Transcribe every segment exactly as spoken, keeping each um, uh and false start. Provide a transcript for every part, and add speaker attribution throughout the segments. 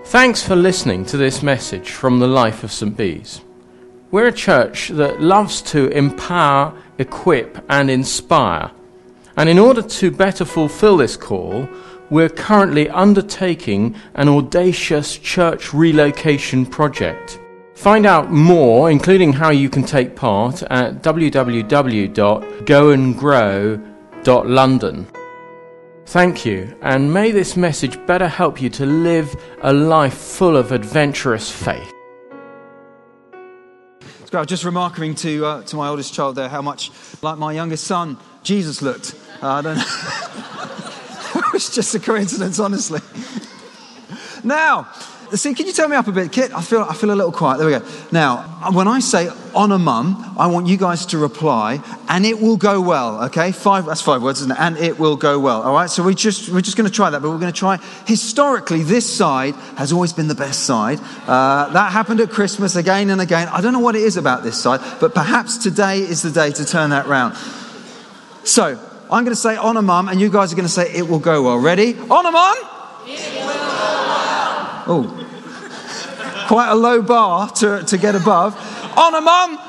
Speaker 1: Thanks for listening to this message from the life of Saint Bees. We're a church that loves to empower, equip and inspire. And in order to better fulfill this call, we're currently undertaking an audacious church relocation project. Find out more, including how you can take part, at w w w dot go and grow dot london. Thank you, and may this message better help you to live a life full of adventurous faith.
Speaker 2: I was just remarking to uh, to my oldest child there how much like my youngest son, Jesus, looked. Uh, I don't know. It was just a coincidence, honestly. Now, see, can you turn me up a bit, Kit? I feel I feel a little quiet. There we go. Now, when I say honour mum, I want you guys to reply, and it will go well. Okay, five. That's five words, isn't it? And it will go well. All right. So we just we're just going to try that, but we're going to try. Historically, this side has always been the best side. Uh, that happened at Christmas again and again. I don't know what it is about this side, but perhaps today is the day to turn that round. So I'm going to say honour mum, and you guys are going to say it will go well. Ready? Honour mum. It will go well. Oh. Quite a low bar to, to get above. Honour mum.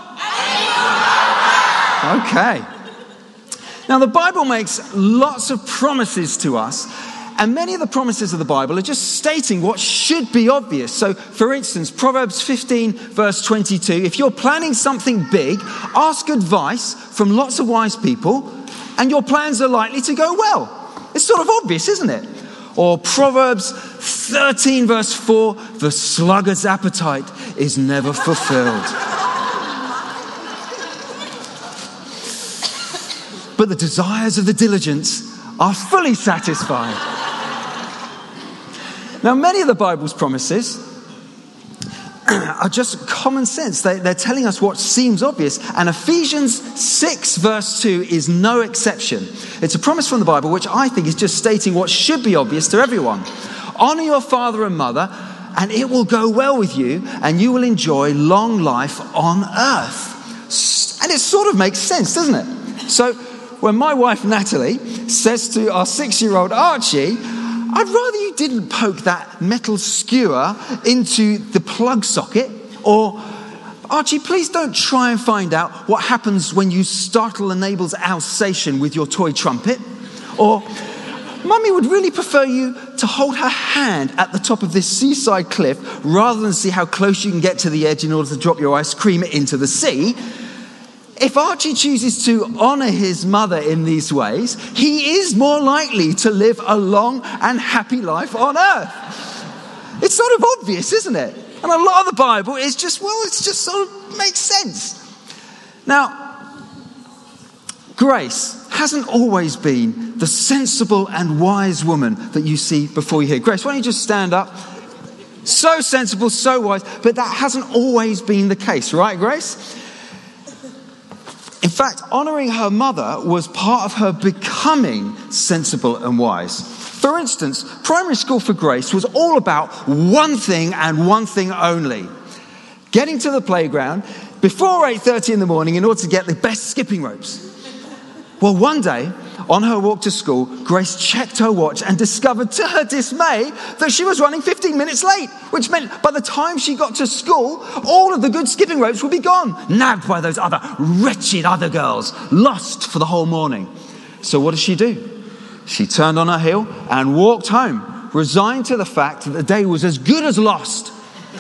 Speaker 2: Okay. Now the Bible makes lots of promises to us, and many of the promises of the Bible are just stating what should be obvious. So for instance, Proverbs fifteen verse twenty-two, if you're planning something big, ask advice from lots of wise people and your plans are likely to go well. It's sort of obvious, isn't it? Or Proverbs thirteen verse four, the sluggard's appetite is never fulfilled. But the desires of the diligent are fully satisfied. Now, many of the Bible's promises are just common sense. They, they're telling us what seems obvious. And Ephesians six verse two is no exception. It's a promise from the Bible which I think is just stating what should be obvious to everyone. Honour your father and mother, and it will go well with you, and you will enjoy long life on earth. And it sort of makes sense, doesn't it? So when my wife Natalie says to our six-year-old Archie, I'd rather you didn't poke that metal skewer into the plug socket, or Archie, please don't try and find out what happens when you startle a neighbour's Alsatian with your toy trumpet, or Mummy would really prefer you to hold her hand at the top of this seaside cliff rather than see how close you can get to the edge in order to drop your ice cream into the sea. If Archie chooses to honour his mother in these ways, he is more likely to live a long and happy life on earth. It's sort of obvious, isn't it? And a lot of the Bible is just, well, it's just sort of makes sense. Now, Grace hasn't always been the sensible and wise woman that you see before you here. Grace, why don't you just stand up? So sensible, so wise, but that hasn't always been the case, right, Grace? In fact, honouring her mother was part of her becoming sensible and wise. For instance, primary school for Grace was all about one thing and one thing only. Getting to the playground before eight thirty in the morning in order to get the best skipping ropes. Well, one day, on her walk to school, Grace checked her watch and discovered to her dismay that she was running fifteen minutes late, which meant by the time she got to school, all of the good skipping ropes would be gone, nabbed by those other wretched other girls, lost for the whole morning. So what did she do? She turned on her heel and walked home, resigned to the fact that the day was as good as lost.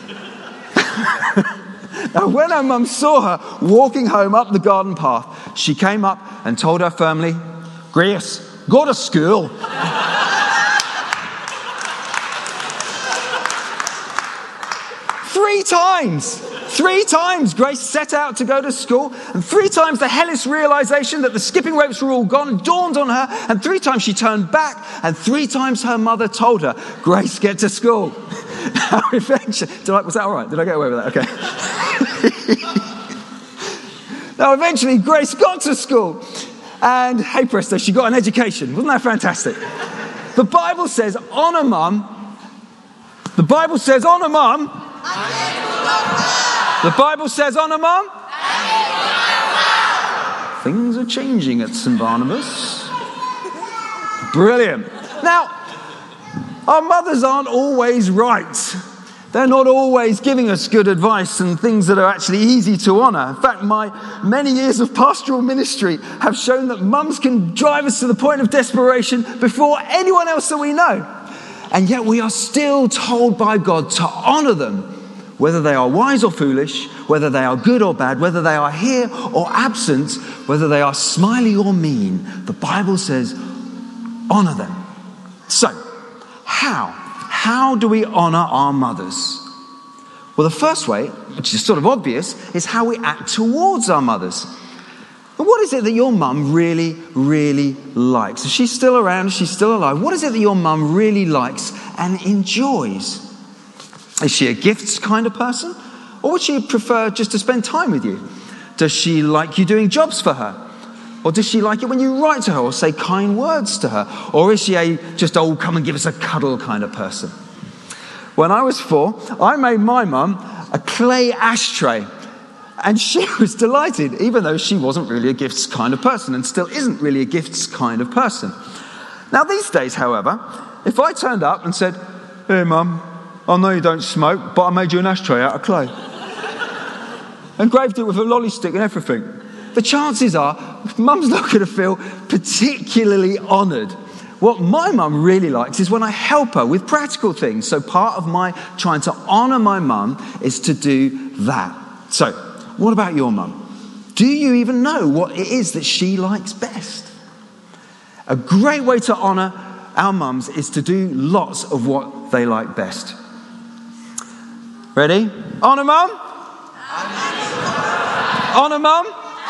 Speaker 2: Now, when her mum saw her walking home up the garden path, she came up and told her firmly, Grace, go to school. Three times, three times Grace set out to go to school, and three times the hellish realization that the skipping ropes were all gone dawned on her, and three times she turned back, and three times her mother told her, Grace, get to school. Now, eventually, did I, was that all right? Did I get away with that? Okay. Now, eventually, Grace got to school. And hey presto, she got an education. Wasn't that fantastic? The Bible says, honour mum. The Bible says, honour mum. The Bible says, honour mum. Things are changing at Saint Barnabas. Brilliant. Now, our mothers aren't always right. They're not always giving us good advice and things that are actually easy to honour. In fact, my many years of pastoral ministry have shown that mums can drive us to the point of desperation before anyone else that we know. And yet we are still told by God to honour them, whether they are wise or foolish, whether they are good or bad, whether they are here or absent, whether they are smiley or mean. The Bible says, honour them. So, how? How do we honour our mothers? Well, the first way, which is sort of obvious, is how we act towards our mothers. But what is it that your mum really, really likes? Is she still around? Is she still alive? What is it that your mum really likes and enjoys? Is she a gifts kind of person? Or would she prefer just to spend time with you? Does she like you doing jobs for her? Or does she like it when you write to her or say kind words to her? Or is she a just, oh, come and give us a cuddle kind of person? When I was four, I made my mum a clay ashtray. And she was delighted, even though she wasn't really a gifts kind of person and still isn't really a gifts kind of person. Now, these days, however, if I turned up and said, hey, Mum, I know you don't smoke, but I made you an ashtray out of clay. Engraved it with a lolly stick and everything. The chances are, Mum's not going to feel particularly honoured. What my mum really likes is when I help her with practical things. So part of my trying to honour my mum is to do that. So, what about your mum? Do you even know what it is that she likes best? A great way to honour our mums is to do lots of what they like best. Ready? Honour mum? Honour mum?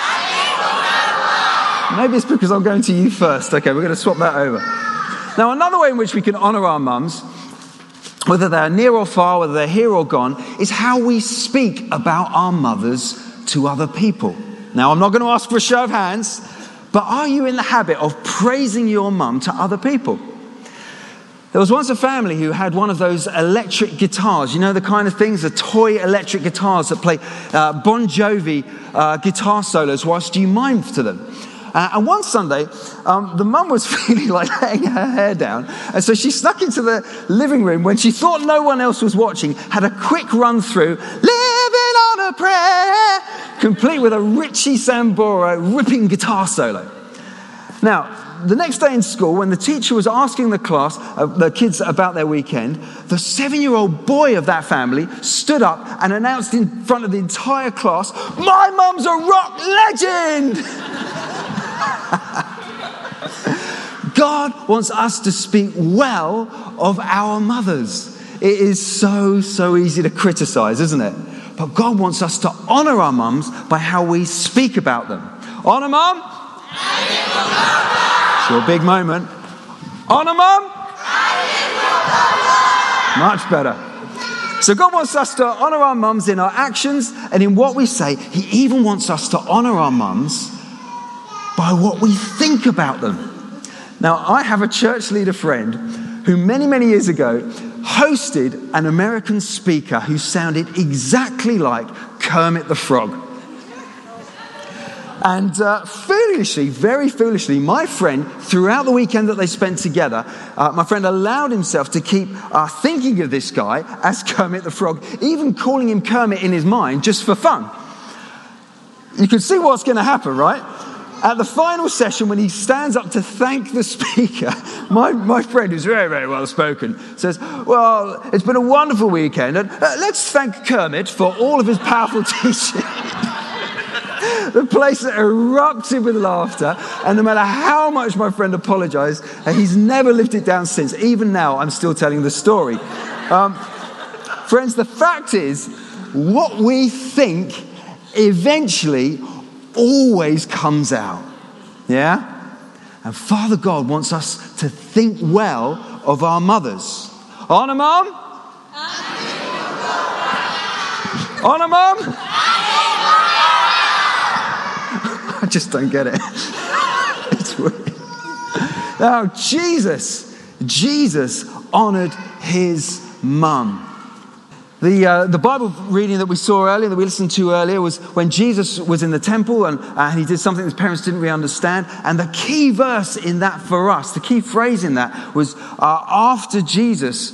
Speaker 2: Maybe it's because I'm going to you first. Okay, we're going to swap that over. Now, another way in which we can honour our mums, whether they're near or far, whether they're here or gone, is how we speak about our mothers to other people. Now, I'm not going to ask for a show of hands, but are you in the habit of praising your mum to other people? There was once a family who had one of those electric guitars, you know, the kind of things, the toy electric guitars that play uh, Bon Jovi uh, guitar solos whilst you mime to them. Uh, and one Sunday, um, the mum was feeling like letting her hair down. And so she snuck into the living room when she thought no one else was watching, had a quick run through, living on a prayer, complete with a Richie Sambora ripping guitar solo. Now, the next day in school, when the teacher was asking the class, uh, the kids about their weekend, the seven-year-old boy of that family stood up and announced in front of the entire class, "My mum's a rock legend!" God wants us to speak well of our mothers. It is so, so easy to criticize, isn't it? But God wants us to honour our mums by how we speak about them. Honour mum? It's your big moment. Honour mum? Much better. So God wants us to honour our mums in our actions and in what we say. He even wants us to honour our mums by what we think about them. Now, I have a church leader friend who many, many years ago hosted an American speaker who sounded exactly like Kermit the Frog. And uh, foolishly, very foolishly, my friend, throughout the weekend that they spent together, uh, my friend allowed himself to keep uh, thinking of this guy as Kermit the Frog, even calling him Kermit in his mind just for fun. You can see what's going to happen, right? At the final session, when he stands up to thank the speaker, my, my friend, who's very, very well spoken, says, "Well, it's been a wonderful weekend, and uh, let's thank Kermit for all of his powerful teaching." The place erupted with laughter, and no matter how much my friend apologised, he's never lived it down since. Even now, I'm still telling the story. Um, friends, the fact is, what we think eventually always comes out. Yeah? And Father God wants us to think well of our mothers. Honour mum? Honour mum? I just don't get it. It's weird. Now, Jesus, Jesus honoured his mum. The, uh, the Bible reading that we saw earlier, that we listened to earlier, was when Jesus was in the temple and, uh, and he did something his parents didn't really understand. And the key verse in that for us, the key phrase in that was uh, after Jesus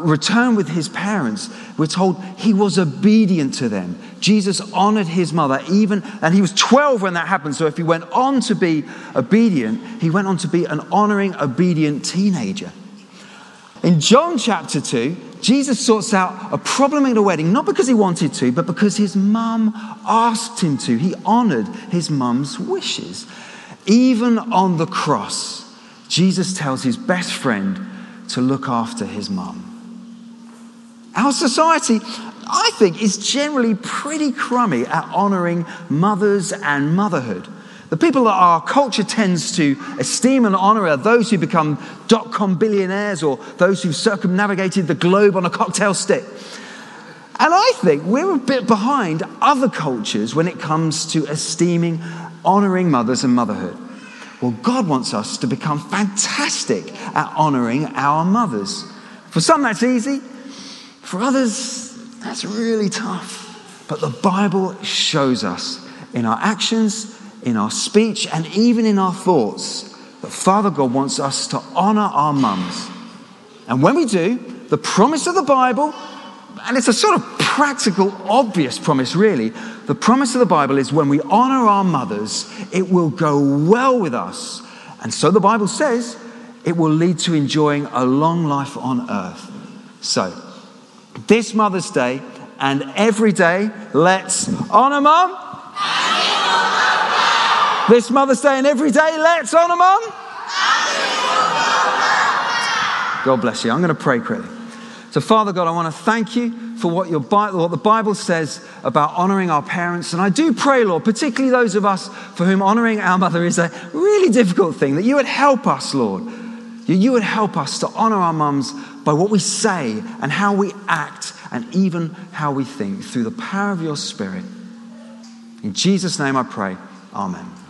Speaker 2: return with his parents, we're told he was obedient to them. Jesus honored his mother even, and he was twelve when that happened. So if he went on to be obedient, he went on to be an honoring, obedient teenager. In John chapter two, Jesus sorts out a problem at a wedding, not because he wanted to, but because his mum asked him to. He honored his mum's wishes. Even on the cross, Jesus tells his best friend to look after his mum. Our society, I think, is generally pretty crummy at honoring mothers and motherhood. The people that our culture tends to esteem and honor are those who become dot-com billionaires or those who've circumnavigated the globe on a cocktail stick. And I think we're a bit behind other cultures when it comes to esteeming, honoring mothers and motherhood. Well, God wants us to become fantastic at honoring our mothers. For some, that's easy. For others, that's really tough. But the Bible shows us in our actions, in our speech, and even in our thoughts that Father God wants us to honor our mums. And when we do, the promise of the Bible, and it's a sort of practical, obvious promise really, the promise of the Bible is when we honor our mothers, it will go well with us. And so the Bible says it will lead to enjoying a long life on earth. So, this Mother's Day and every day, let's honor Mum. This Mother's Day and every day, let's honor Mum. God bless you. I'm going to pray quickly. So, Father God, I want to thank you for what your Bible, what the Bible says about honoring our parents. And I do pray, Lord, particularly those of us for whom honoring our mother is a really difficult thing, that you would help us, Lord. You would help us to honor our mums by what we say and how we act and even how we think through the power of your Spirit. In Jesus' name I pray. Amen.